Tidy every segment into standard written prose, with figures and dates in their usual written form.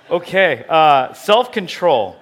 Okay, self-control.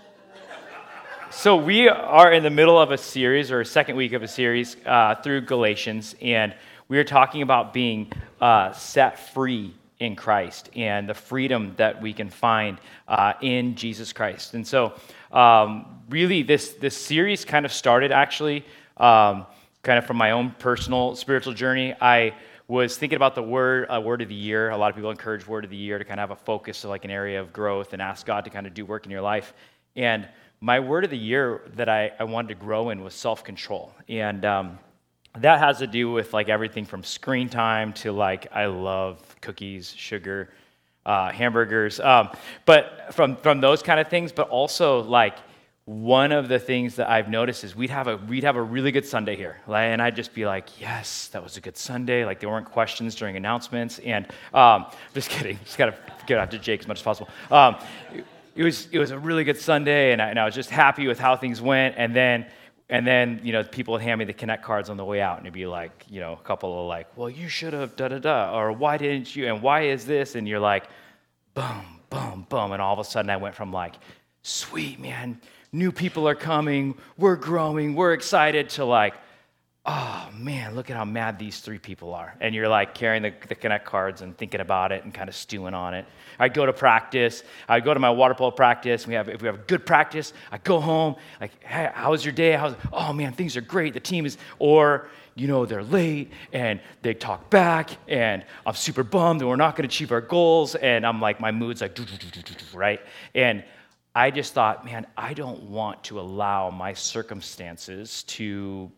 So we are in the middle of a series, or a second week of a series, through Galatians, and we are talking about being set free in Christ and the freedom that we can find in Jesus Christ. And so really this series kind of started actually kind of from my own personal spiritual journey. I was thinking about the word of the year. A lot of people encourage word of the year to kind of have a focus, like an area of growth, and ask God to kind of do work in your life. And my word of the year that I wanted to grow in was self-control. And that has to do with like everything from screen time to like I love cookies, sugar, hamburgers. But from those kind of things, but also like one of the things that I've noticed is we'd have a really good Sunday here, and I'd just be like, yes, that was a good Sunday. Like there weren't questions during announcements, and just kidding, just gotta get after Jake as much as possible. It was a really good Sunday, and I was just happy with how things went, and then people would hand me the Connect cards on the way out, and it'd be like a couple of like, well, you should have da-da-da, or why didn't you, and why is this, and you're like, boom, boom, boom, and all of a sudden I went from like, sweet, man, new people are coming, we're growing, we're excited, to like, oh man, look at how mad these three people are. And you're like carrying the Connect cards and thinking about it and kind of stewing on it. I'd go to practice. I'd go to my water polo practice. If we have a good practice, I go home, like, hey, how was your day? Oh man, things are great. The team is, or, they're late and they talk back and I'm super bummed and we're not going to achieve our goals. And I'm like, my mood's like, right? And I just thought, man, I don't want to allow my circumstances to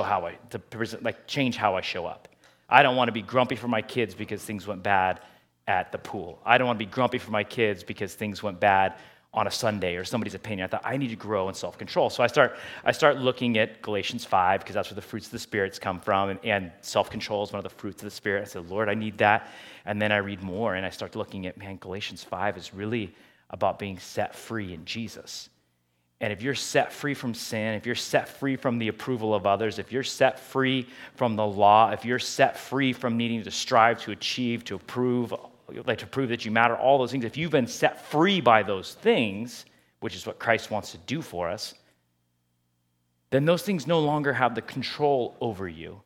change how I show up. I don't want to be grumpy for my kids because things went bad at the pool. I don't want to be grumpy for my kids because things went bad on a Sunday or somebody's opinion. I thought I need to grow in self-control. So I start looking at Galatians 5 because that's where the fruits of the Spirit come from, and self-control is one of the fruits of the Spirit. I said, Lord, I need that. And then I read more and I start looking at, man, Galatians 5 is really about being set free in Jesus. And if you're set free from sin, if you're set free from the approval of others, if you're set free from the law, if you're set free from needing to strive, to achieve, to prove that you matter, all those things, if you've been set free by those things, which is what Christ wants to do for us, then those things no longer have the control over you.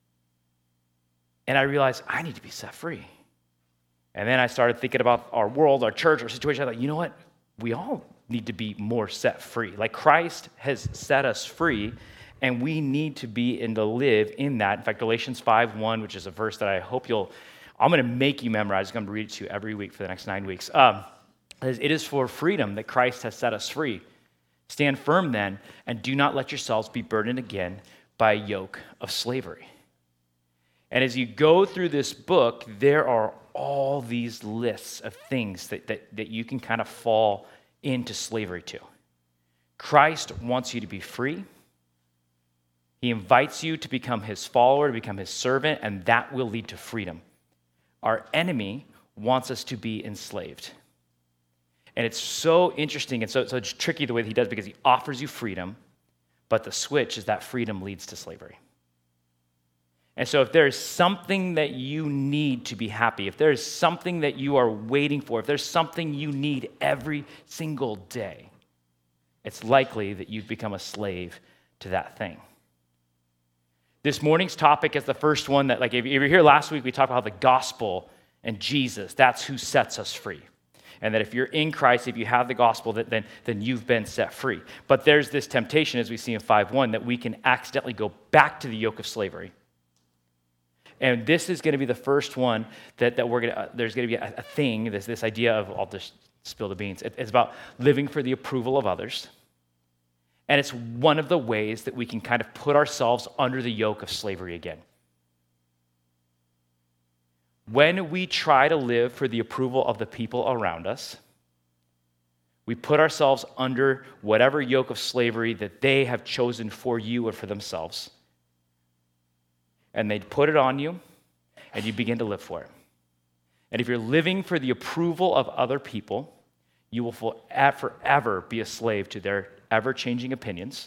And I realized I need to be set free. And then I started thinking about our world, our church, our situation. I thought, you know what? We all need to be more set free. Like Christ has set us free, and we need to be and to live in that. In fact, Galatians 5:1, which is a verse that I hope I'm going to make you memorize. I'm going to read it to you every week for the next 9 weeks. It is for freedom that Christ has set us free. Stand firm then, and do not let yourselves be burdened again by a yoke of slavery. And as you go through this book, there are all these lists of things that you can kind of fall into slavery to. Christ wants you to be free. He invites you to become his follower, to become his servant, and that will lead to freedom. Our enemy wants us to be enslaved. And it's so interesting and so it's tricky the way that he does, because he offers you freedom, but the switch is that freedom leads to slavery. And so if there's something that you need to be happy, if there's something that you are waiting for, if there's something you need every single day, it's likely that you've become a slave to that thing. This morning's topic is the first one that, like, if you were here last week, we talked about how the gospel and Jesus, that's who sets us free. And that if you're in Christ, if you have the gospel, then you've been set free. But there's this temptation, as we see in 5:1, that we can accidentally go back to the yoke of slavery. And this is going to be the first one that there's going to be a thing, this idea of, I'll just spill the beans. It's about living for the approval of others. And it's one of the ways that we can kind of put ourselves under the yoke of slavery again. When we try to live for the approval of the people around us, we put ourselves under whatever yoke of slavery that they have chosen for you or for themselves. And they put it on you, and you begin to live for it. And if you're living for the approval of other people, you will forever be a slave to their ever-changing opinions.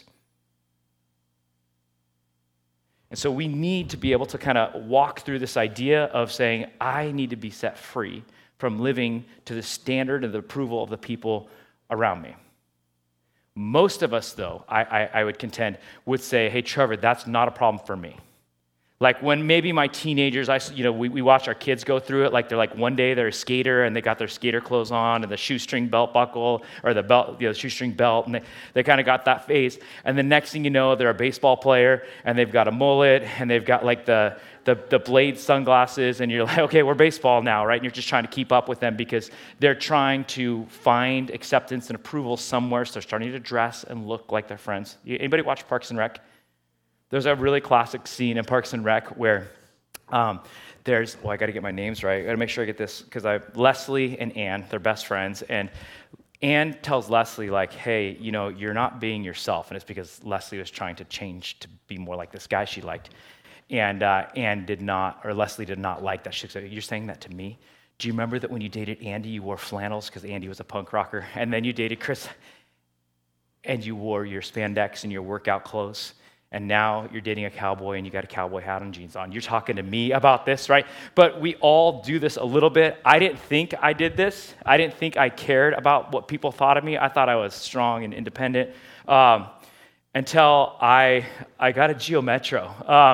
And so we need to be able to kind of walk through this idea of saying, I need to be set free from living to the standard of the approval of the people around me. Most of us, though, I would contend, would say, hey, Trevor, that's not a problem for me. Like when maybe my teenagers, we watch our kids go through it. Like they're like one day they're a skater and they got their skater clothes on and the shoestring belt buckle or the belt, the shoestring belt, and they kind of got that phase. And the next thing you know, they're a baseball player and they've got a mullet and they've got like the blade sunglasses, and you're like, okay, we're baseball now, right? And you're just trying to keep up with them because they're trying to find acceptance and approval somewhere. So they're starting to dress and look like their friends. Anybody watch Parks and Rec? There's a really classic scene in Parks and Rec where I got to get my names right. I got to make sure I get this because Leslie and Anne, they're best friends, and Anne tells Leslie like, hey, you're not being yourself, and it's because Leslie was trying to change to be more like this guy she liked, and Leslie did not like that. She said, you're saying that to me? Do you remember that when you dated Andy, you wore flannels because Andy was a punk rocker, and then you dated Chris, and you wore your spandex and your workout clothes? And now you're dating a cowboy and you got a cowboy hat and jeans on. You're talking to me about this, right? But we all do this a little bit. I didn't think I did this. I didn't think I cared about what people thought of me. I thought I was strong and independent until I got a Geo Metro.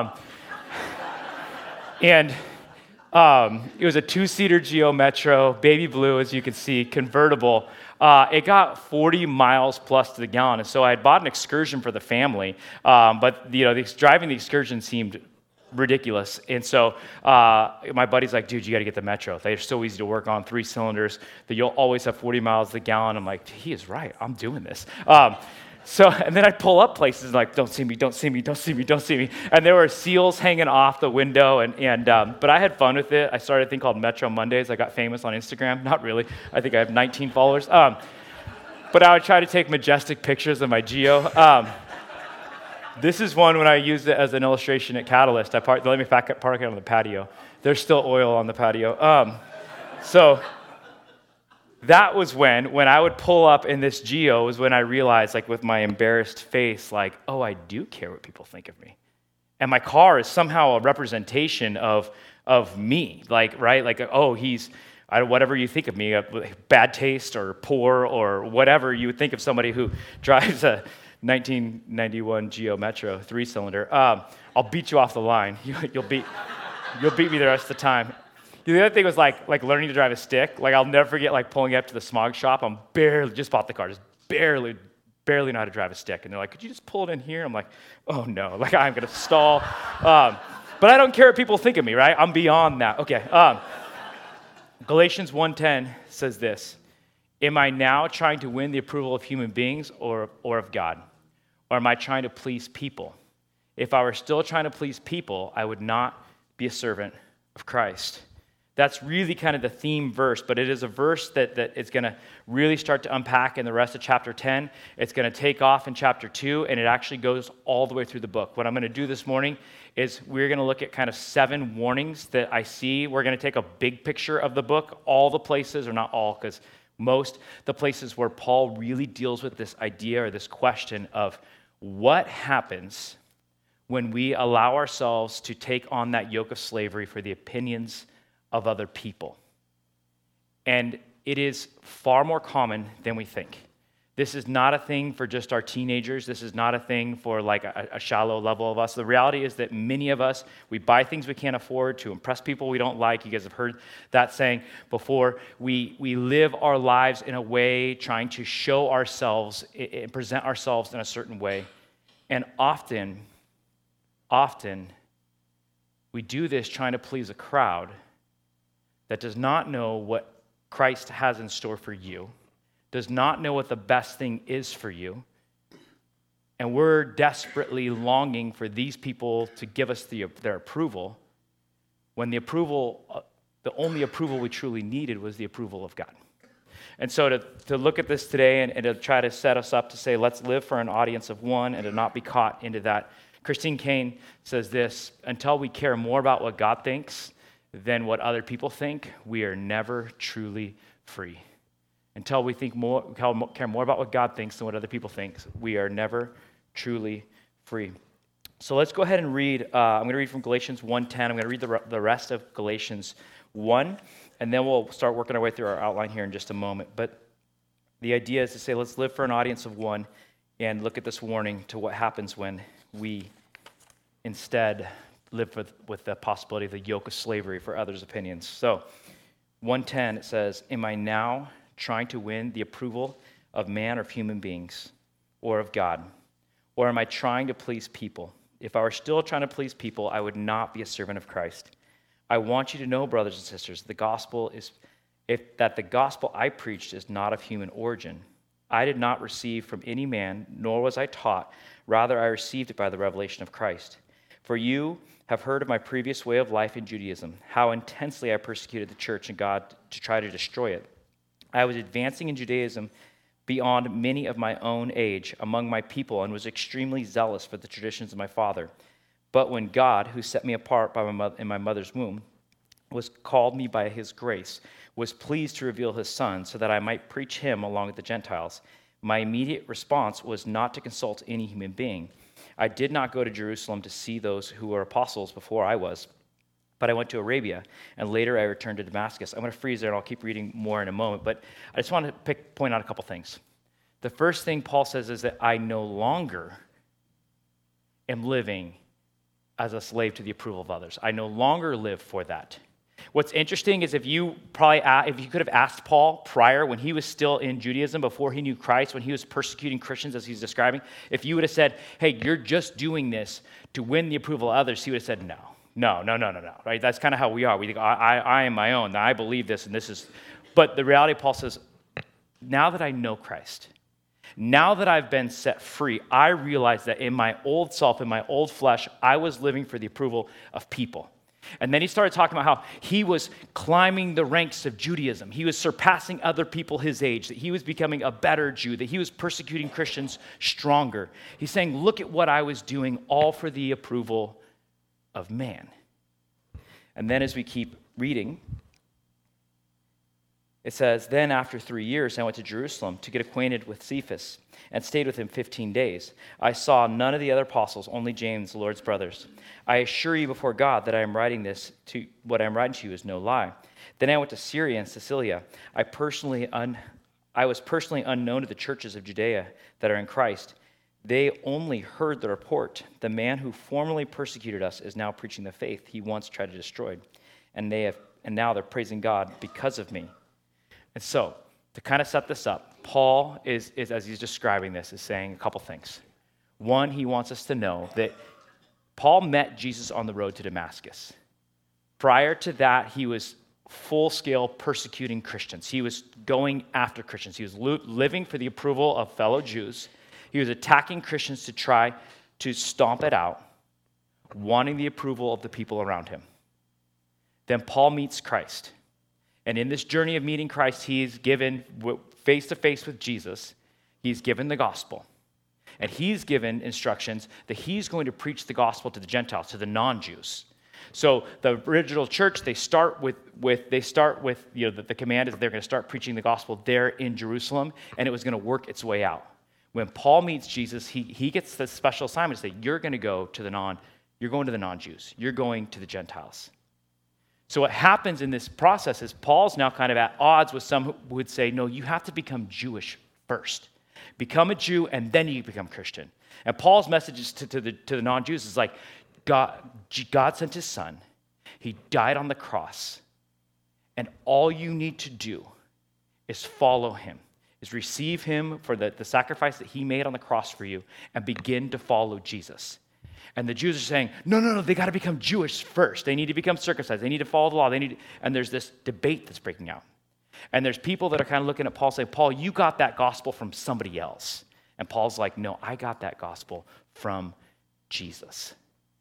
And it was a two-seater Geo Metro, baby blue, as you can see, convertible. It got 40 miles plus to the gallon, and so I had bought an Excursion for the family, but driving the Excursion seemed ridiculous, and so my buddy's like, dude, you got to get the Metro. They're so easy to work on, 3 cylinders, that you'll always have 40 miles to the gallon. I'm like, he is right, I'm doing this. And then I'd pull up places like, don't see me, don't see me, don't see me, don't see me. And there were seals hanging off the window, but I had fun with it. I started a thing called Metro Mondays. I got famous on Instagram. Not really. I think I have 19 followers. But I would try to take majestic pictures of my Geo. This is one when I used it as an illustration at Catalyst. Let me park it on the patio. There's still oil on the patio. That was when I would pull up in this Geo was when I realized, like with my embarrassed face, like, oh, I do care what people think of me. And my car is somehow a representation of me, like, right? Like, oh, whatever you think of me, bad taste or poor or whatever you would think of somebody who drives a 1991 Geo Metro 3-cylinder. I'll beat you off the line. You'll beat me the rest of the time. The other thing was like learning to drive a stick. Like I'll never forget like pulling up to the smog shop. I'm just bought the car, just barely know how to drive a stick. And they're like, could you just pull it in here? I'm like, oh no, like I'm gonna stall. But I don't care what people think of me, right? I'm beyond that. Okay. Galatians 1:10 says this: am I now trying to win the approval of human beings or of God? Or am I trying to please people? If I were still trying to please people, I would not be a servant of Christ. That's really kind of the theme verse, but it is a verse that is going to really start to unpack in the rest of chapter 10. It's going to take off in chapter 2, and it actually goes all the way through the book. What I'm going to do this morning is we're going to look at kind of 7 warnings that I see. We're going to take a big picture of the book, all the places, or not all, because most the places where Paul really deals with this idea or this question of what happens when we allow ourselves to take on that yoke of slavery for the opinions of other people. And it is far more common than we think. This is not a thing for just our teenagers. This is not a thing for like a shallow level of us. The reality is that many of us, we buy things we can't afford to impress people we don't like. You guys have heard that saying before. We live our lives in a way trying to show ourselves and present ourselves in a certain way. And often, we do this trying to please a crowd that does not know what Christ has in store for you, does not know what the best thing is for you, and we're desperately longing for these people to give us their approval, when the only approval we truly needed was the approval of God. And so to look at this today and to try to set us up to say, let's live for an audience of one and to not be caught into that. Christine Caine says this: until we care more about what God thinks than what other people think, we are never truly free. Until we care more about what God thinks than what other people think, we are never truly free. So let's go ahead and read. I'm going to read from Galatians 1:10. I'm going to read the rest of Galatians 1, and then we'll start working our way through our outline here in just a moment. But the idea is to say, let's live for an audience of one and look at this warning to what happens when we instead live with the possibility of the yoke of slavery for others' opinions. So 1:10, it says, am I now trying to win the approval of man or of human beings or of God? Or am I trying to please people? If I were still trying to please people, I would not be a servant of Christ. I want you to know, brothers and sisters, that the gospel I preached is not of human origin. I did not receive from any man, nor was I taught. Rather, I received it by the revelation of Christ. For you have heard of my previous way of life in Judaism, how intensely I persecuted the church and God to try to destroy it. I was advancing in Judaism beyond many of my own age among my people and was extremely zealous for the traditions of my father. But when God, who set me apart in my mother's womb, called me by his grace, was pleased to reveal his Son so that I might preach him along with the Gentiles, my immediate response was not to consult any human being. I did not go to Jerusalem to see those who were apostles before I was, but I went to Arabia, and later I returned to Damascus. I'm going to freeze there, and I'll keep reading more in a moment, but I just want to point out a couple things. The first thing Paul says is that I no longer am living as a slave to the approval of others. I no longer live for that. What's interesting is if you could have asked Paul prior, when he was still in Judaism, before he knew Christ, when he was persecuting Christians, as he's describing, if you would have said, hey, you're just doing this to win the approval of others, he would have said, no, right? That's kind of how we are. We think, I am my own, I believe this, and this is, but the reality, Paul says, now that I know Christ, now that I've been set free, I realize that in my old self, in my old flesh, I was living for the approval of people. And then he started talking about how he was climbing the ranks of Judaism. He was surpassing other people his age, that he was becoming a better Jew, that he was persecuting Christians stronger. He's saying, look at what I was doing, all for the approval of man. And then as we keep reading, it says, then after 3 years, I went to Jerusalem to get acquainted with Cephas and stayed with him 15 days. I saw none of the other apostles, only James, the Lord's brothers. I assure you before God that what I'm writing to you is no lie. Then I went to Syria and Cilicia. I was personally unknown to the churches of Judea that are in Christ. They only heard the report. The man who formerly persecuted us is now preaching the faith he once tried to destroy. And now they're praising God because of me. And so, to kind of set this up, Paul is, as he's describing this, is saying a couple things. One, he wants us to know that Paul met Jesus on the road to Damascus. Prior to that, he was full-scale persecuting Christians. He was going after Christians. He was living for the approval of fellow Jews. He was attacking Christians to try to stomp it out, wanting the approval of the people around him. Then Paul meets Christ. And in this journey of meeting Christ, he's given, face-to-face with Jesus, he's given the gospel. And he's given instructions that he's going to preach the gospel to the Gentiles, to the non-Jews. So the original church, they start with the command is that they're going to start preaching the gospel there in Jerusalem, and it was going to work its way out. When Paul meets Jesus, he gets the special assignment to say, you're going to you're going to the non-Jews. You're going to the Gentiles. So what happens in this process is Paul's now kind of at odds with some who would say, no, you have to become Jewish first. Become a Jew, and then you become Christian. And Paul's message to the non-Jews is like, God sent his son. He died on the cross. And all you need to do is follow him, is receive him for the sacrifice that he made on the cross for you, and begin to follow Jesus. And the Jews are saying, no, they got to become Jewish first. They need to become circumcised. They need to follow the law. And there's this debate that's breaking out. And there's people that are kind of looking at Paul saying, Paul, you got that gospel from somebody else. And Paul's like, no, I got that gospel from Jesus.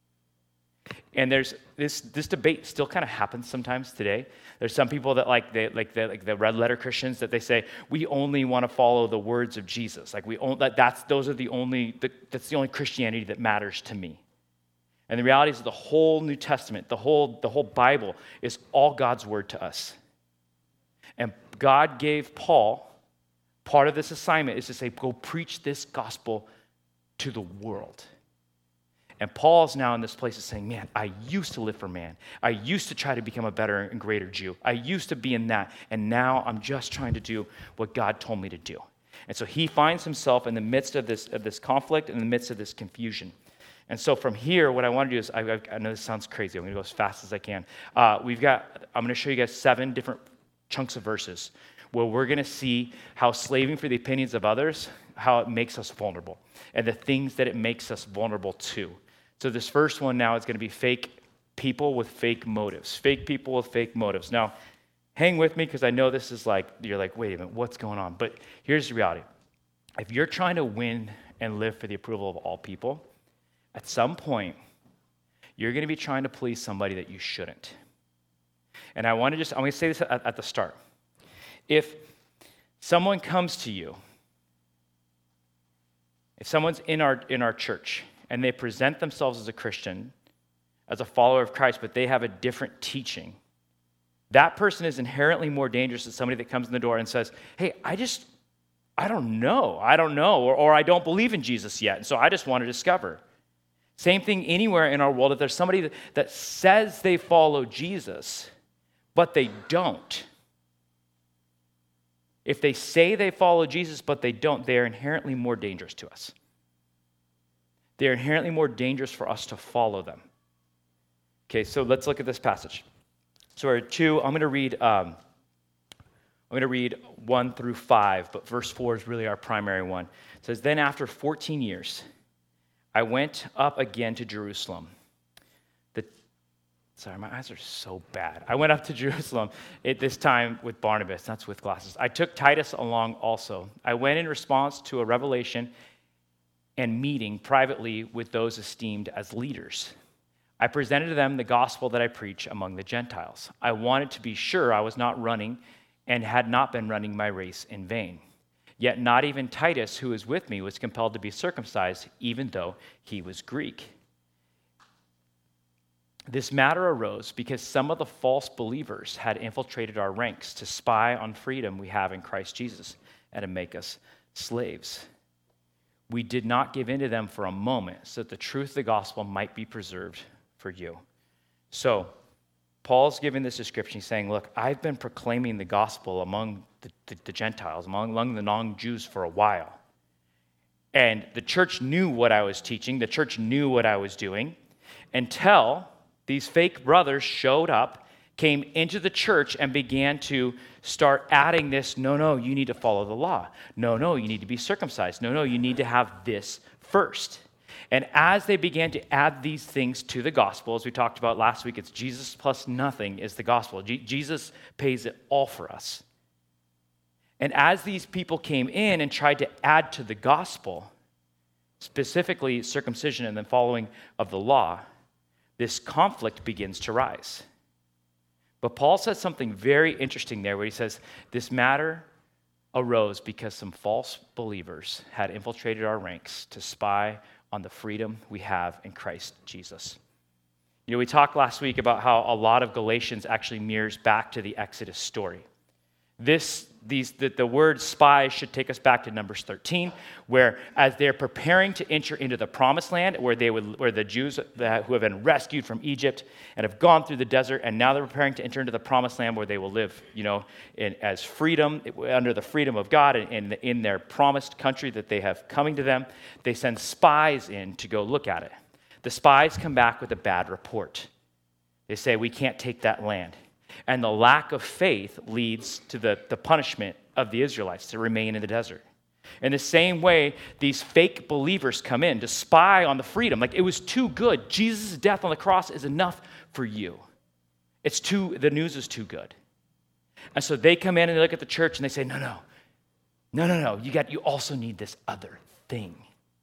And there's this debate still kind of happens sometimes today. There's some people that like the red letter Christians that they say we only want to follow the words of Jesus. Like that's the only Christianity that matters to me. And the reality is that the whole New Testament, the whole Bible is all God's word to us. And God gave Paul part of this assignment is to say, go preach this gospel to the world. And Paul's now in this place of saying, man, I used to live for man. I used to try to become a better and greater Jew. I used to be in that. And now I'm just trying to do what God told me to do. And so he finds himself in the midst of this conflict, in the midst of this confusion. And so from here, what I want to do is, I know this sounds crazy. I'm going to go as fast as I can. I'm going to show you guys 7 different chunks of verses where we're going to see how slaving for the opinions of others, how it makes us vulnerable, and the things that it makes us vulnerable to. So this first one now is going to be fake people with fake motives. Fake people with fake motives. Now, hang with me because I know this is like, you're like, wait a minute, what's going on? But here's the reality. If you're trying to win and live for the approval of all people, at some point, you're going to be trying to please somebody that you shouldn't. And I'm going to say this at the start. If someone comes to you, if someone's in our church and they present themselves as a Christian, as a follower of Christ, but they have a different teaching, that person is inherently more dangerous than somebody that comes in the door and says, hey, I don't know, or I don't believe in Jesus yet, and so I just want to discover. Same thing anywhere in our world. If there's somebody that says they follow Jesus, but they don't. If they say they follow Jesus, but they don't, they are inherently more dangerous to us. They're inherently more dangerous for us to follow them. Okay, so let's look at this passage. So I'm going to read 1 through 5, but verse 4 is really our primary one. It says, then after 14 years, I went up again to Jerusalem. Sorry, my eyes are so bad. I went up to Jerusalem at this time with Barnabas. That's with glasses. I took Titus along also. I went in response to a revelation and meeting privately with those esteemed as leaders. I presented to them the gospel that I preach among the Gentiles. I wanted to be sure I was not running and had not been running my race in vain. Yet not even Titus, who was with me, was compelled to be circumcised, even though he was Greek. This matter arose because some of the false believers had infiltrated our ranks to spy on freedom we have in Christ Jesus and to make us slaves. We did not give in to them for a moment so that the truth of the gospel might be preserved for you. So, Paul's giving this description. He's saying, look, I've been proclaiming the gospel among the Gentiles, among the non-Jews for a while. And the church knew what I was teaching. The church knew what I was doing until these fake brothers showed up, came into the church, and began to start adding this, no, you need to follow the law. No, you need to be circumcised. No, you need to have this first. And as they began to add these things to the gospel, as we talked about last week, it's Jesus plus nothing is the gospel. Jesus pays it all for us. And as these people came in and tried to add to the gospel, specifically circumcision and the following of the law, this conflict begins to rise. But Paul says something very interesting there where he says, this matter arose because some false believers had infiltrated our ranks to spy on the freedom we have in Christ Jesus. You know, we talked last week about how a lot of Galatians actually mirrors back to the Exodus story. The word spy should take us back to Numbers 13, where as they're preparing to enter into the promised land, where the Jews who have been rescued from Egypt and have gone through the desert, and now they're preparing to enter into the promised land where they will live, as freedom, under the freedom of God, and in their promised country that they have coming to them, they send spies in to go look at it. The spies come back with a bad report. They say, we can't take that land. And the lack of faith leads to the punishment of the Israelites to remain in the desert. In the same way, these fake believers come in to spy on the freedom. Like, it was too good. Jesus' death on the cross is enough for you. The news is too good. And so they come in and they look at the church and they say, no. You also need this other thing.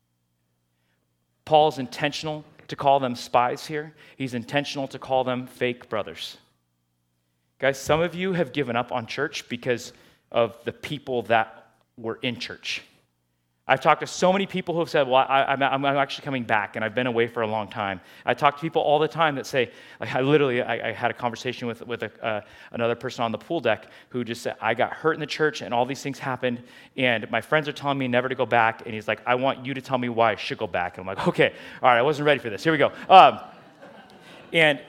Paul's intentional to call them spies here. He's intentional to call them fake brothers. Guys, some of you have given up on church because of the people that were in church. I've talked to so many people who have said, well, I'm actually coming back, and I've been away for a long time. I talk to people all the time that say, like I had a conversation with another person on the pool deck who just said, I got hurt in the church, and all these things happened, and my friends are telling me never to go back, and he's like, I want you to tell me why I should go back. And I'm like, okay, all right, I wasn't ready for this. Here we go. And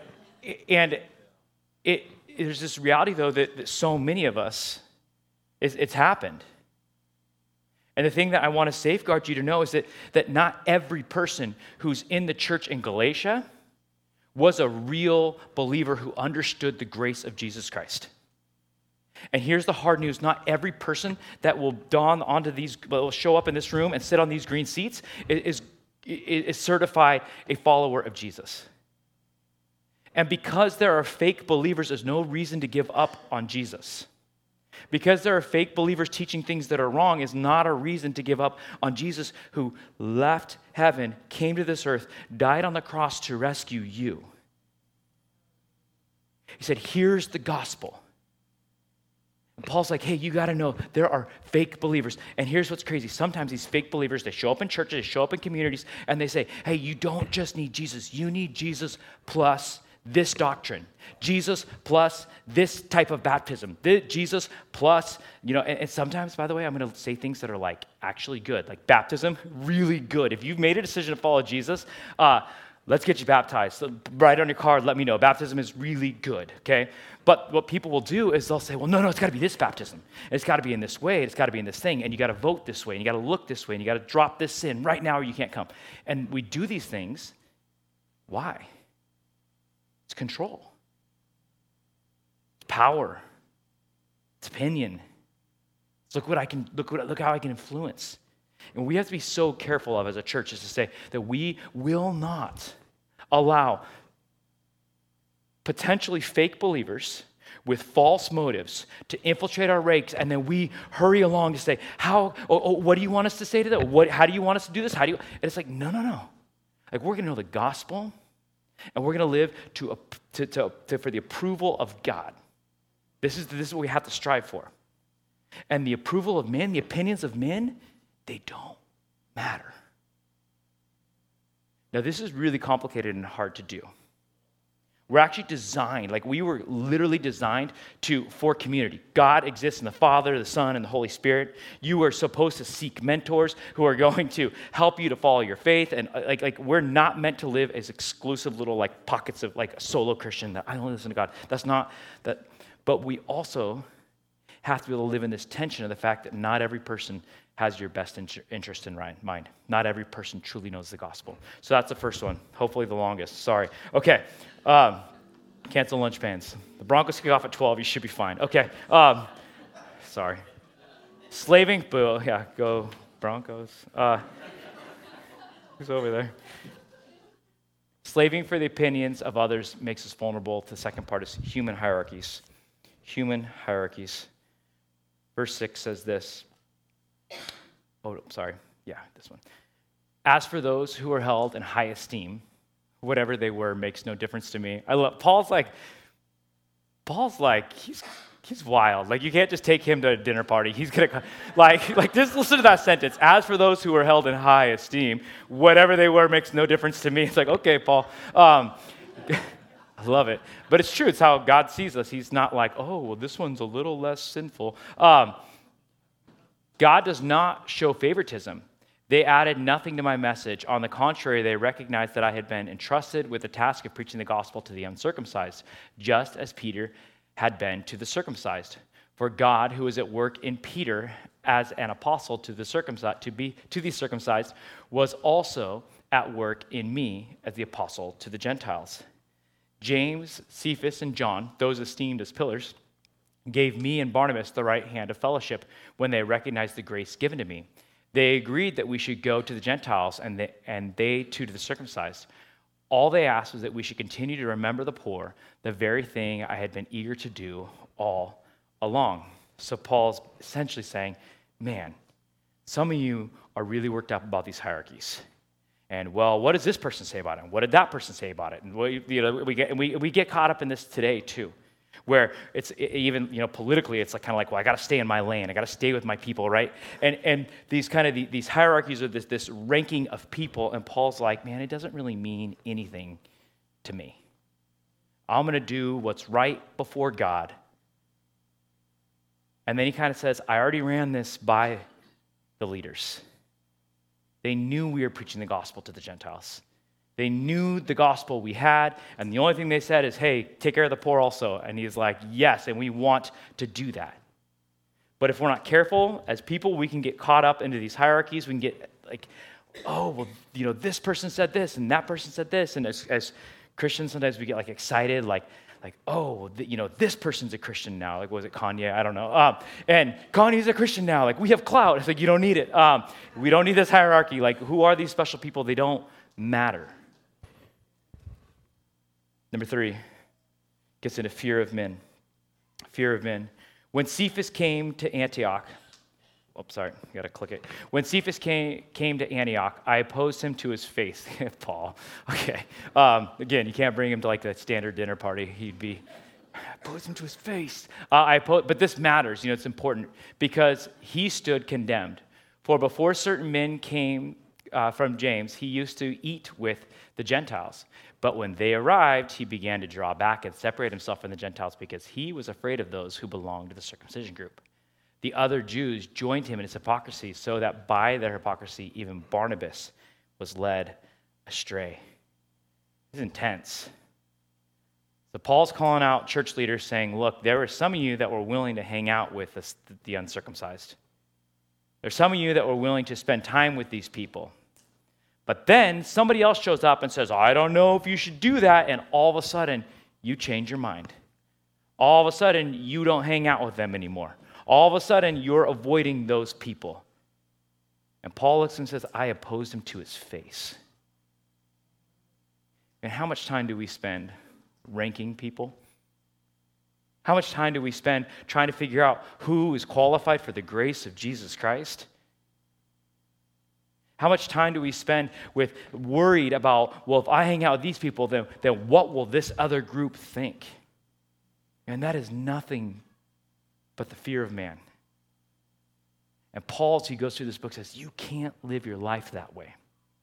there's this reality, though, that so many of us, it's happened. And the thing that I want to safeguard you to know is that not every person who's in the church in Galatia was a real believer who understood the grace of Jesus Christ. And here's the hard news. Not every person that will will show up in this room and sit on these green seats is certified a follower of Jesus. And because there are fake believers, there's no reason to give up on Jesus. Because there are fake believers teaching things that are wrong is not a reason to give up on Jesus, who left heaven, came to this earth, died on the cross to rescue you. He said, here's the gospel. And Paul's like, hey, you got to know there are fake believers. And here's what's crazy. Sometimes these fake believers, they show up in churches, they show up in communities, and they say, hey, you don't just need Jesus. You need Jesus plus this doctrine, Jesus plus this type of baptism, Jesus plus, and sometimes, by the way, I'm going to say things that are like actually good, like baptism, really good. If you've made a decision to follow Jesus, let's get you baptized. So write on your card, let me know. Baptism is really good, okay? But what people will do is they'll say, well, no, it's got to be this baptism. It's got to be in this way. It's got to be in this thing. And you got to vote this way. And you got to look this way. And you got to drop this sin right now or you can't come. And we do these things. Why? It's control. It's power. It's opinion. It's look how I can influence. And we have to be so careful of as a church is to say that we will not allow potentially fake believers with false motives to infiltrate our ranks, and then we hurry along to say, what do you want us to say to that? How do you want us to do this? And it's like, no. Like, we're going to know the gospel, and we're going to live for the approval of God. This is what we have to strive for. And the approval of men, the opinions of men, they don't matter. Now, this is really complicated and hard to do. We're actually designed, like we were literally designed for community. God exists in the Father, the Son, and the Holy Spirit. You are supposed to seek mentors who are going to help you to follow your faith. And like we're not meant to live as exclusive little like pockets of like a solo Christian that I don't listen to God. That's not that. But we also have to be able to live in this tension of the fact that not every person has your best interest in mind. Not every person truly knows the gospel. So that's the first one. Hopefully the longest. Sorry. Okay. Cancel lunch pans. The Broncos kick off at 12. You should be fine. Okay. Sorry. Slaving. Boo. Yeah, go Broncos. Who's over there? Slaving for the opinions of others makes us vulnerable. The second part is human hierarchies. Human hierarchies. Verse 6 says this. Oh, sorry. Yeah, this one. As for those who are held in high esteem, whatever they were makes no difference to me. I love Paul's like he's wild. Like you can't just take him to a dinner party. He's gonna like just listen to that sentence. As for those who are held in high esteem, whatever they were makes no difference to me. It's like, okay, Paul. I love it. But it's true. It's how God sees us. He's not like, oh, well, this one's a little less sinful. God does not show favoritism. They added nothing to my message. On the contrary, they recognized that I had been entrusted with the task of preaching the gospel to the uncircumcised, just as Peter had been to the circumcised. For God, who is at work in Peter as an apostle to the circumcised, was also at work in me as the apostle to the Gentiles. James, Cephas, and John, those esteemed as pillars, gave me and Barnabas the right hand of fellowship when they recognized the grace given to me. They agreed that we should go to the Gentiles and they too to the circumcised. All they asked was that we should continue to remember the poor, the very thing I had been eager to do all along. So Paul's essentially saying, man, some of you are really worked up about these hierarchies. And well, what does this person say about it? What did that person say about it? And we get caught up in this today too. where it's even, politically, it's like kind of like, well, I got to stay in my lane. I got to stay with my people, right? And these kind of these hierarchies are this ranking of people. And Paul's like, man, it doesn't really mean anything to me. I'm going to do what's right before God. And then he kind of says, I already ran this by the leaders. They knew we were preaching the gospel to the Gentiles. They knew the gospel we had, and the only thing they said is, hey, take care of the poor also. And he's like, yes, and we want to do that. But if we're not careful, as people, we can get caught up into these hierarchies. We can get like, oh, well, this person said this, and that person said this. And as Christians, sometimes we get like excited, like, oh, this person's a Christian now. Like, was it Kanye? I don't know. And Kanye's a Christian now. Like, we have clout. It's like, you don't need it. We don't need this hierarchy. Like, who are these special people? They don't matter. Number 3 gets into fear of men. Fear of men. When Cephas came to Antioch, got to click it. When Cephas came to Antioch, I opposed him to his face. Paul, okay. Again, you can't bring him to like the standard dinner party. He'd be, opposed him to his face. But this matters, it's important because he stood condemned. For before certain men came from James, he used to eat with the Gentiles. But when they arrived, he began to draw back and separate himself from the Gentiles because he was afraid of those who belonged to the circumcision group. The other Jews joined him in his hypocrisy, so that by their hypocrisy, even Barnabas was led astray. This is intense. So Paul's calling out church leaders saying, look, there were some of you that were willing to hang out with the uncircumcised. There's some of you that were willing to spend time with these people. But then somebody else shows up and says, I don't know if you should do that, and all of a sudden, you change your mind. All of a sudden, you don't hang out with them anymore. All of a sudden, you're avoiding those people. And Paul looks and says, I opposed him to his face. And how much time do we spend ranking people? How much time do we spend trying to figure out who is qualified for the grace of Jesus Christ? How much time do we spend with worried about, well, if I hang out with these people, then what will this other group think? And that is nothing but the fear of man. And Paul, as he goes through this book, says, you can't live your life that way.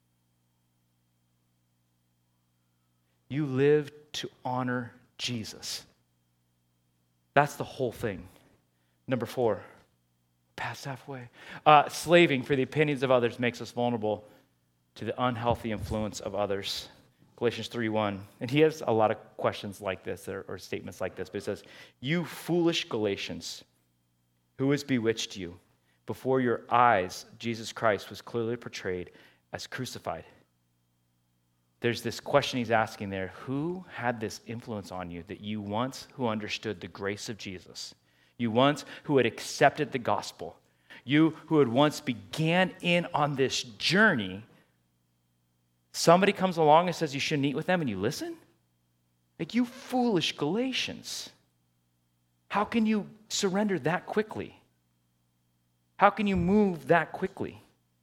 You live to honor Jesus. That's the whole thing. Number 4, past halfway. Slaving for the opinions of others makes us vulnerable to the unhealthy influence of others. Galatians 3:1. And he has a lot of questions like this or statements like this, but it says, you foolish Galatians, who has bewitched you? Before your eyes, Jesus Christ was clearly portrayed as crucified. There's this question he's asking there. Who had this influence on you that you once who understood the grace of Jesus? You once who had accepted the gospel. You who had once began in on this journey. Somebody comes along and says you shouldn't eat with them and you listen? Like, you foolish Galatians. How can you surrender that quickly? How can you move that quickly?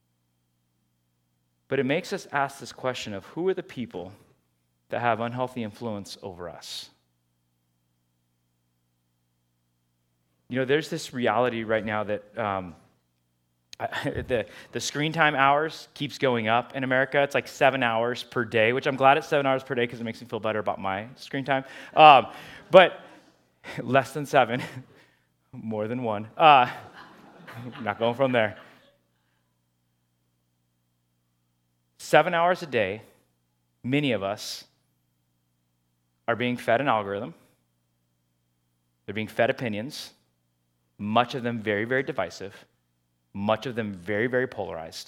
But it makes us ask this question of who are the people that have unhealthy influence over us? There's this reality right now that the screen time hours keeps going up in America. It's like 7 hours per day, which I'm glad it's 7 hours per day because it makes me feel better about my screen time. But less than 7, more than 1. Not going from there. 7 hours a day, many of us are being fed an algorithm. They're being fed opinions, much of them very, very divisive, much of them very, very polarized.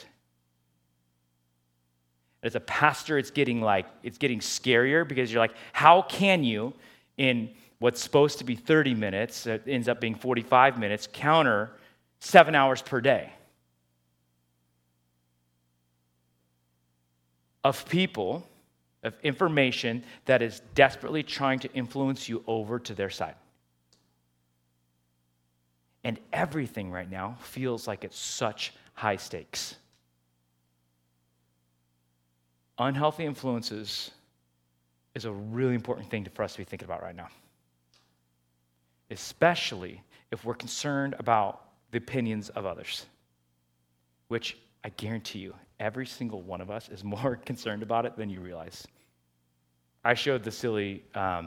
As a pastor, it's getting scarier because you're like, how can you, in what's supposed to be 30 minutes, it ends up being 45 minutes, counter 7 hours per day of people, of information that is desperately trying to influence you over to their side. And everything right now feels like it's such high stakes. Unhealthy influences is a really important thing for us to be thinking about right now. especially if we're concerned about the opinions of others, which I guarantee you, every single one of us is more concerned about it than you realize. I showed the silly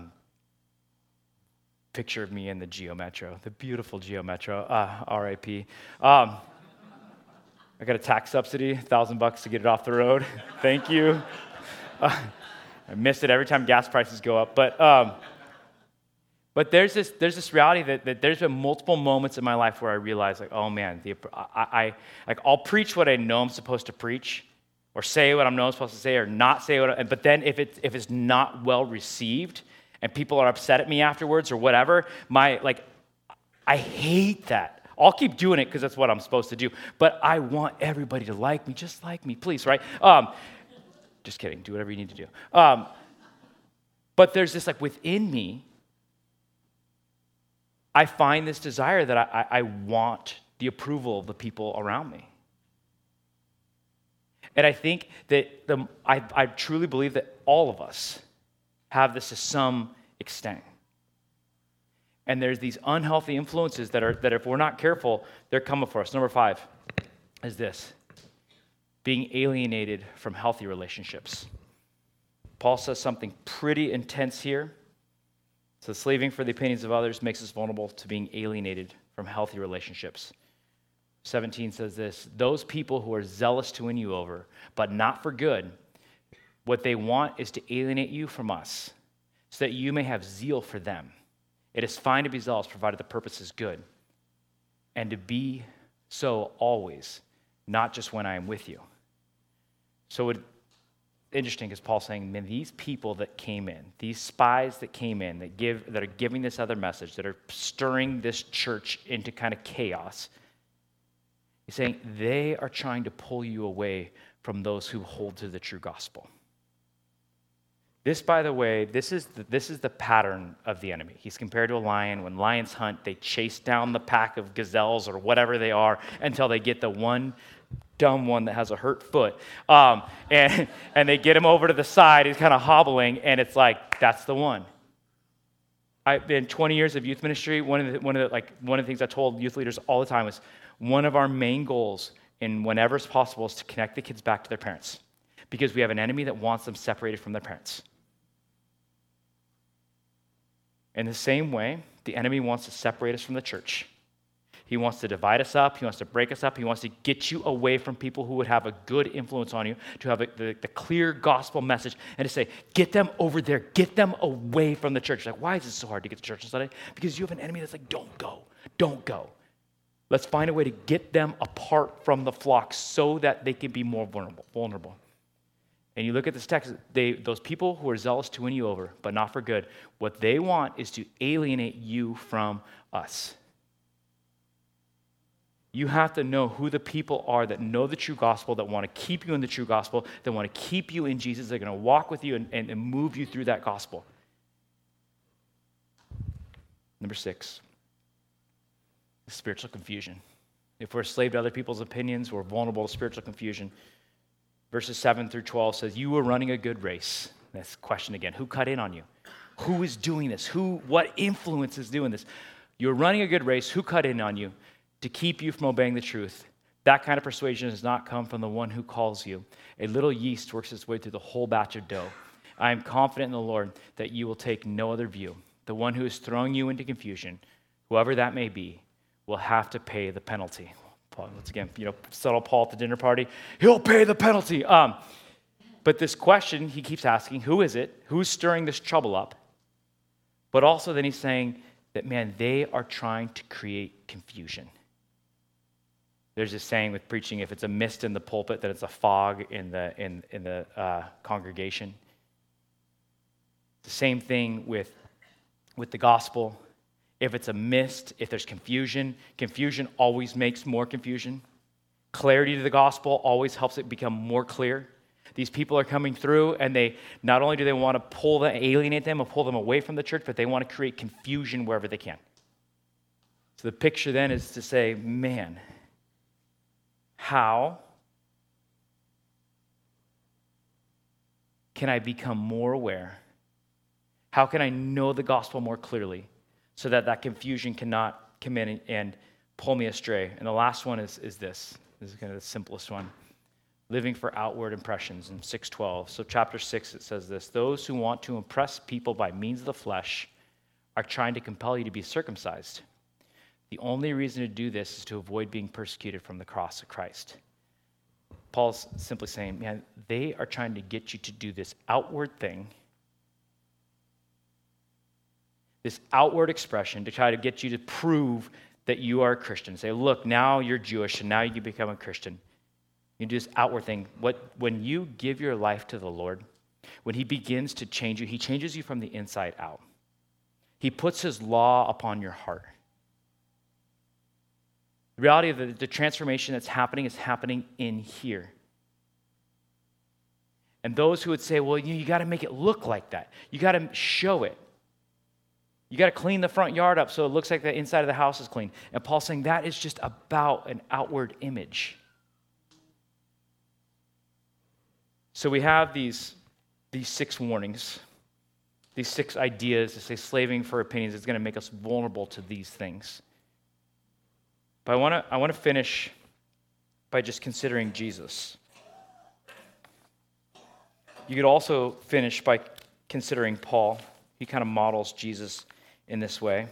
picture of me in the Geo Metro, the beautiful Geo Metro, RIP. I got a tax subsidy, $1,000 to get it off the road. Thank you. I miss it every time gas prices go up. But there's this reality that there's been multiple moments in my life where I realize, like, oh man, I'll preach what I know I'm supposed to preach, or say what I know I'm supposed to say, or not say but then if it's not well received, and people are upset at me afterwards or whatever, I hate that. I'll keep doing it because that's what I'm supposed to do. But I want everybody to like me, just like me, please, right? Just kidding. Do whatever you need to do. But there's this, like, within me, I find this desire that I want the approval of the people around me. And I think that I truly believe that all of us have this to some extent. And there's these unhealthy influences that if we're not careful, they're coming for us. Number 5 is this: being alienated from healthy relationships. Paul says something pretty intense here. So slaving for the opinions of others makes us vulnerable to being alienated from healthy relationships. 17 says this: those people who are zealous to win you over, but not for good, what they want is to alienate you from us, so that you may have zeal for them. It is fine to be zealous, provided the purpose is good, and to be so always, not just when I am with you. So interesting, because Paul's saying, man, these people that came in, these spies that came in, that are giving this other message, that are stirring this church into kind of chaos, he's saying they are trying to pull you away from those who hold to the true gospel. This, by the way, this is the pattern of the enemy. He's compared to a lion. When lions hunt, they chase down the pack of gazelles or whatever they are until they get the one dumb one that has a hurt foot. And they get him over to the side. He's kind of hobbling, and it's like, that's the one. I've been 20 years of youth ministry. One of the things I told youth leaders all the time is one of our main goals, and whenever it's possible, is to connect the kids back to their parents, because we have an enemy that wants them separated from their parents. In the same way, the enemy wants to separate us from the church. He wants to divide us up. He wants to break us up. He wants to get you away from people who would have a good influence on you, to have the clear gospel message, and to say, get them over there. Get them away from the church. Like, why is it so hard to get to church on Sunday? Because you have an enemy that's like, don't go. Don't go. Let's find a way to get them apart from the flock so that they can be more vulnerable. And you look at this text, those people who are zealous to win you over, but not for good, what they want is to alienate you from us. You have to know who the people are that know the true gospel, that want to keep you in the true gospel, that want to keep you in Jesus, that are going to walk with you and move you through that gospel. Number 6, spiritual confusion. If we're a slave to other people's opinions, we're vulnerable to spiritual confusion. Verses 7 through 12 says, you were running a good race. That's the question again. Who cut in on you? Who is doing this? What influence is doing this? You're running a good race. Who cut in on you to keep you from obeying the truth? That kind of persuasion does not come from the one who calls you. A little yeast works its way through the whole batch of dough. I am confident in the Lord that you will take no other view. The one who is throwing you into confusion, whoever that may be, will have to pay the penalty. Once again, subtle Paul at the dinner party, he'll pay the penalty. But this question he keeps asking, who is it? Who's stirring this trouble up? But also then he's saying that, man, they are trying to create confusion. There's this saying with preaching, if it's a mist in the pulpit, that it's a fog in the congregation. The same thing with the gospel. If it's a mist, if there's confusion always makes more confusion. Clarity to the gospel always helps it become more clear. These people are coming through, and they not only do they want to alienate them or pull them away from the church, but they want to create confusion wherever they can. So the picture then is to say, man, how can I become more aware? How can I know the gospel more clearly so that that confusion cannot come in and pull me astray. And the last one is this. This is kind of the simplest one. Living for outward impressions in 6:12. So chapter 6, it says this: those who want to impress people by means of the flesh are trying to compel you to be circumcised. The only reason to do this is to avoid being persecuted from the cross of Christ. Paul's simply saying, man, they are trying to get you to do this outward thing, this outward expression to try to get you to prove that you are a Christian. Say, look, now you're Jewish and now you can become a Christian. You do this outward thing. When you give your life to the Lord, when he begins to change you, he changes you from the inside out. He puts his law upon your heart. The reality of the transformation that's happening is happening in here. And those who would say, well, you got to make it look like that. You got to show it. You got to clean the front yard up so it looks like the inside of the house is clean. And Paul's saying that is just about an outward image. So we have these 6 warnings, these 6 ideas to say slaving for opinions is going to make us vulnerable to these things. But I want to finish by just considering Jesus. You could also finish by considering Paul. He kind of models Jesus in this way.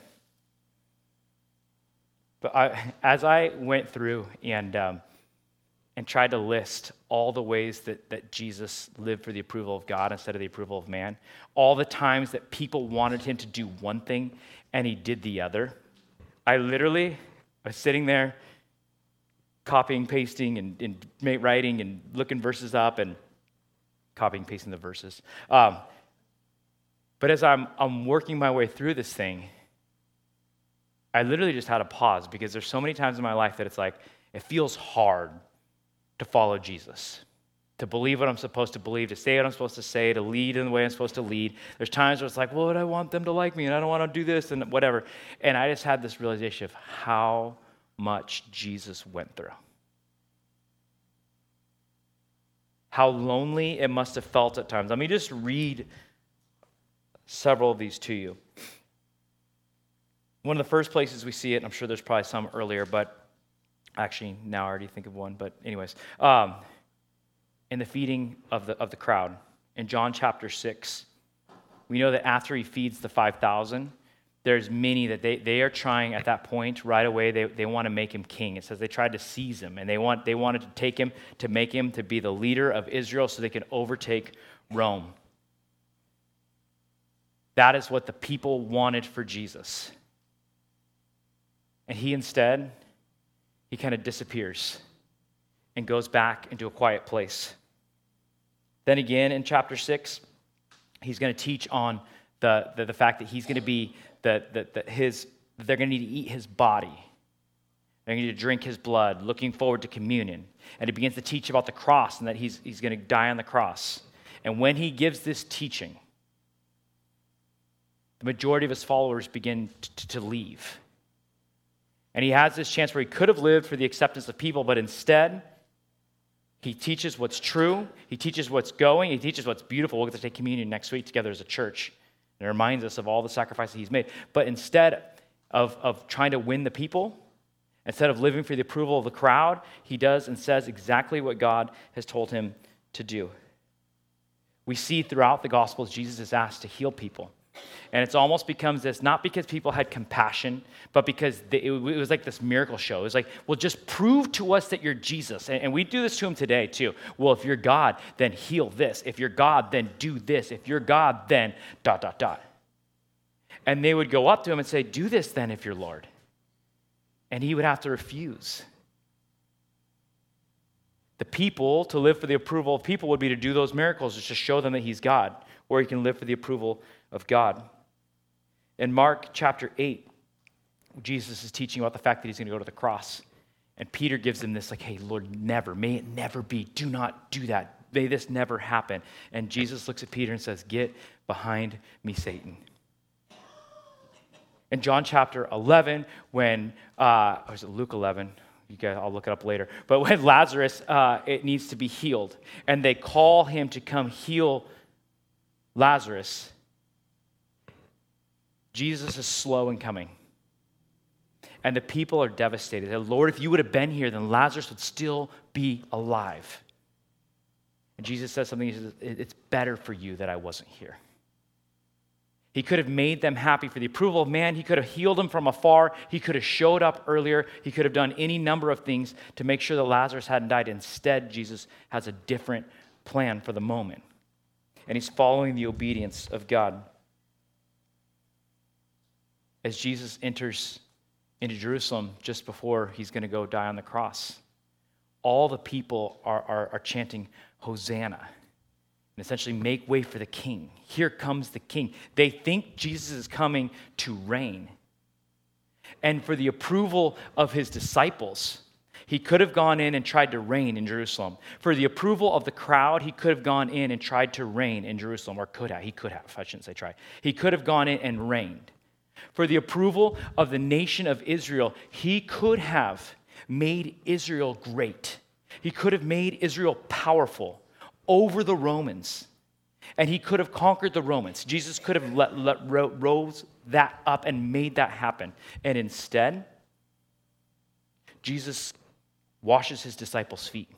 But as I went through and tried to list all the ways that Jesus lived for the approval of God instead of the approval of man, all the times that people wanted him to do one thing and he did the other, I was sitting there copying, pasting, and writing and looking verses up and copying, pasting the verses. But as I'm working my way through this thing, I literally just had to pause because there's so many times in my life that it's like, it feels hard to follow Jesus, to believe what I'm supposed to believe, to say what I'm supposed to say, to lead in the way I'm supposed to lead. There's times where it's like, well, I want them to like me, and I don't want to do this, and whatever. And I just had this realization of how much Jesus went through. How lonely it must have felt at times. Let me just read several of these to you. One of the first places we see it, and I'm sure there's probably some earlier, but actually now I already think of one, but anyways, in the feeding of the crowd. In John chapter 6, we know that after he feeds the 5,000, there's many that they are trying at that point right away, they want to make him king. It says they tried to seize him, and they wanted to take him to make him to be the leader of Israel so they could overtake Rome. That is what the people wanted for Jesus. And he instead, he kind of disappears and goes back into a quiet place. Then again, in chapter 6, he's going to teach on the fact that he's going to be they're going to need to eat his body. They're going to need to drink his blood, looking forward to communion. And he begins to teach about the cross and that he's going to die on the cross. And when he gives this teaching, the majority of his followers begin to leave. And he has this chance where he could have lived for the acceptance of people, but instead, he teaches what's true, he teaches what's going, he teaches what's beautiful. We'll get to take communion next week together as a church. And it reminds us of all the sacrifices he's made. But instead of trying to win the people, instead of living for the approval of the crowd, he does and says exactly what God has told him to do. We see throughout the Gospels, Jesus is asked to heal people. And it almost becomes this, not because people had compassion, but because it was like this miracle show. It was like, well, just prove to us that you're Jesus. And we do this to him today, too. Well, if you're God, then heal this. If you're God, then do this. If you're God, then ... And they would go up to him and say, do this then if you're Lord. And he would have to refuse. The people, to live for the approval of people, would be to do those miracles just to show them that he's God, or he can live for the approval of God. In Mark chapter 8, Jesus is teaching about the fact that he's going to go to the cross. And Peter gives him this, like, hey, Lord, never, may it never be. Do not do that. May this never happen. And Jesus looks at Peter and says, get behind me, Satan. In John chapter 11, when, or is it Luke 11? You guys, I'll look it up later. But when Lazarus, it needs to be healed. And they call him to come heal Lazarus. Jesus is slow in coming. And the people are devastated. Lord, if you would have been here, then Lazarus would still be alive. And Jesus says something, he says, it's better for you that I wasn't here. He could have made them happy for the approval of man. He could have healed them from afar. He could have showed up earlier. He could have done any number of things to make sure that Lazarus hadn't died. Instead, Jesus has a different plan for the moment. And he's following the obedience of God. As Jesus enters into Jerusalem just before he's going to go die on the cross, all the people are chanting, Hosanna, and essentially make way for the king. Here comes the king. They think Jesus is coming to reign. And for the approval of his disciples, he could have gone in and tried to reign in Jerusalem. For the approval of the crowd, he could have gone in and tried to reign in Jerusalem, or could have. He could have. I shouldn't say try. He could have gone in and reigned. For the approval of the nation of Israel, he could have made Israel great. He could have made Israel powerful over the Romans. And he could have conquered the Romans. Jesus could have rose that up and made that happen. And instead, Jesus washes his disciples' feet.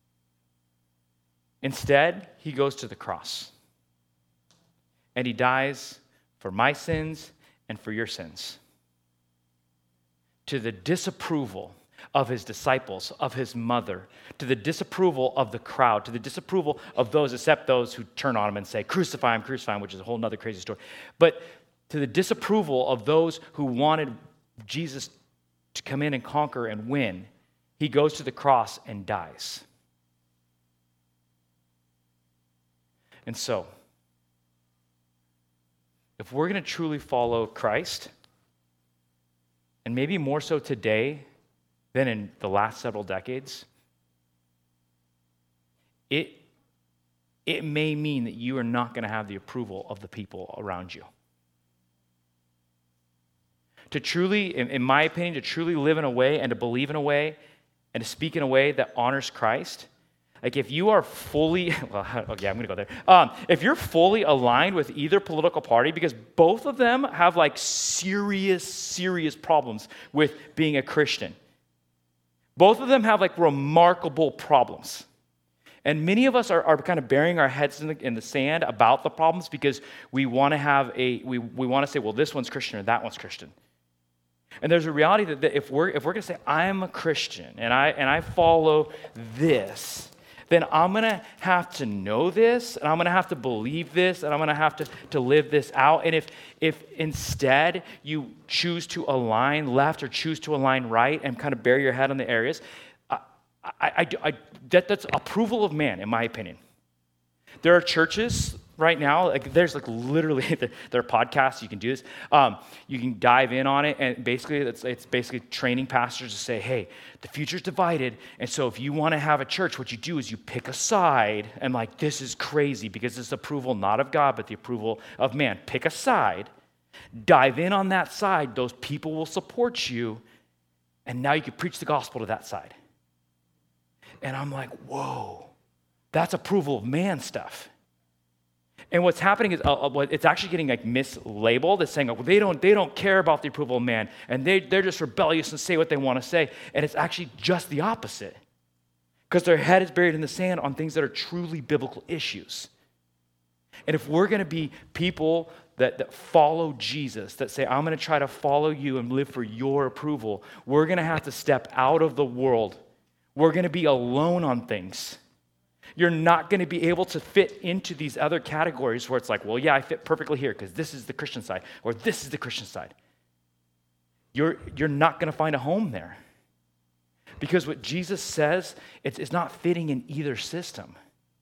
Instead, he goes to the cross. And he dies for my sins and for your sins. To the disapproval of his disciples, of his mother, to the disapproval of the crowd, to the disapproval of those, except those who turn on him and say, crucify him, which is a whole other crazy story. But to the disapproval of those who wanted Jesus to come in and conquer and win, he goes to the cross and dies. And so, if we're going to truly follow Christ, and maybe more so today than in the last several decades, it may mean that you are not going to have the approval of the people around you. To truly, in my opinion, to truly live in a way and to believe in a way and to speak in a way that honors Christ, like if you are fully, well, okay, I'm going to go there. If you're fully aligned with either political party, because both of them have like serious problems with being a Christian. Both of them have like remarkable problems. And many of us are kind of burying our heads in the sand about the problems because we want to have we want to say, well, this one's Christian or that one's Christian. And there's a reality that if we're going to say, I'm a Christian and I follow this, then I'm going to have to know this, and I'm going to have to believe this, and I'm going to have to live this out. And if instead you choose to align left or choose to align right and kind of bury your head on the areas, that's approval of man, in my opinion. There are churches right now, like there's like literally, there are podcasts, you can do this. You can dive in on it, and basically it's basically training pastors to say, hey, the future's divided, and so if you want to have a church, what you do is you pick a side, and like this is crazy because it's approval not of God, but the approval of man. Pick a side, dive in on that side, those people will support you, and now you can preach the gospel to that side. And I'm like, whoa, that's approval of man stuff. And what's happening is it's actually getting like mislabeled. It's saying, oh, they don't care about the approval of man, and they're just rebellious and say what they want to say. And it's actually just the opposite, because their head is buried in the sand on things that are truly biblical issues. And if we're going to be people that follow Jesus, that say, I'm going to try to follow you and live for your approval, we're going to have to step out of the world. We're going to be alone on things. You're not going to be able to fit into these other categories where it's like, well, yeah, I fit perfectly here because this is the Christian side, or this is the Christian side. You're not going to find a home there. Because what Jesus says, it's not fitting in either system.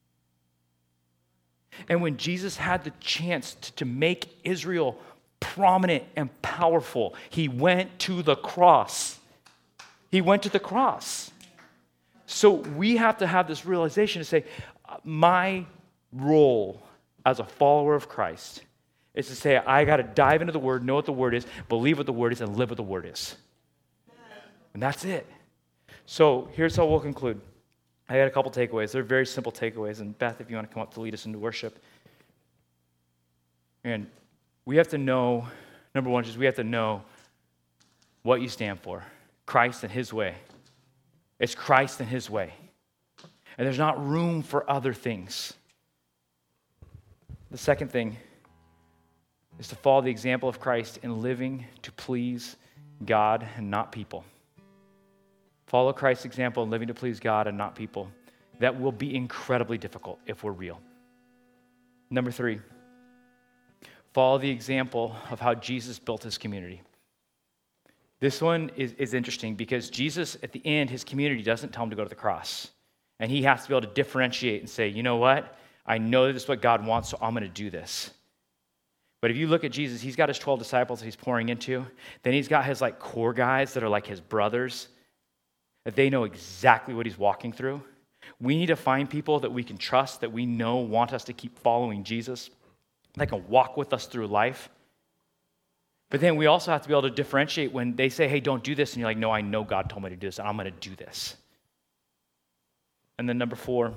And when Jesus had the chance to make Israel prominent and powerful, he went to the cross. He went to the cross. So we have to have this realization to say, my role as a follower of Christ is to say, I got to dive into the Word, know what the Word is, believe what the Word is, and live what the Word is. And that's it. So here's how we'll conclude. I got a couple takeaways. They're very simple takeaways. And Beth, if you want to come up to lead us into worship. And we have to know Number one is we have to know what you stand for. Christ and his way. It's Christ and his way. And there's not room for other things. The second thing is to follow the example of Christ in living to please God and not people. Follow Christ's example in living to please God and not people. That will be incredibly difficult if we're real. Number three, follow the example of how Jesus built his community. This one is interesting because Jesus, at the end, his community doesn't tell him to go to the cross. And he has to be able to differentiate and say, you know what? I know this is what God wants, so I'm going to do this. But if you look at Jesus, he's got his 12 disciples that he's pouring into. Then he's got his core guys that are like his brothers, that they know exactly what he's walking through. We need to find people that we can trust, that we know want us to keep following Jesus, that can walk with us through life. But then we also have to be able to differentiate when they say, hey, don't do this, and you're like, no, I know God told me to do this, and I'm going to do this. And then number four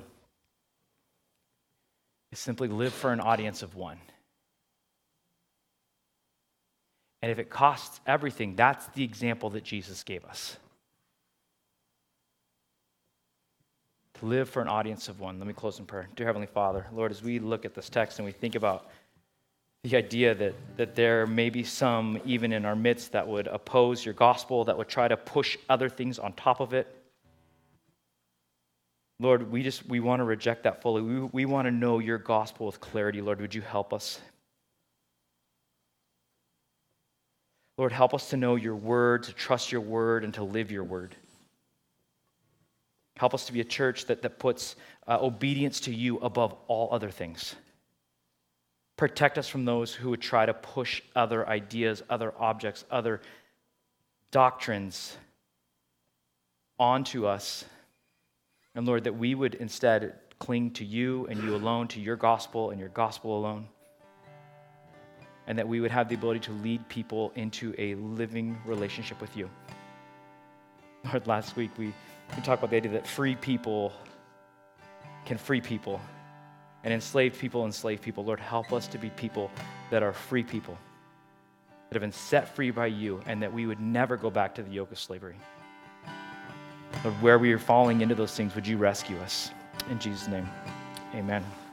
is simply live for an audience of one. And if it costs everything, that's the example that Jesus gave us. To live for an audience of one. Let me close in prayer. Dear Heavenly Father, Lord, as we look at this text and we think about the idea that there may be some even in our midst that would oppose your gospel, that would try to push other things on top of it. Lord, we want to reject that fully. We want to know your gospel with clarity. Lord, would you help us? Lord, help us to know your word, to trust your word, and to live your word. Help us to be a church that puts obedience to you above all other things. Protect us from those who would try to push other ideas, other objects, other doctrines onto us. And Lord, that we would instead cling to you and you alone, to your gospel and your gospel alone. And that we would have the ability to lead people into a living relationship with you. Lord, last week we talked about the idea that free people can free people, and enslaved people enslave people. Lord, help us to be people that are free people, that have been set free by you, and that we would never go back to the yoke of slavery. Lord, where we are falling into those things, would you rescue us? In Jesus' name, amen.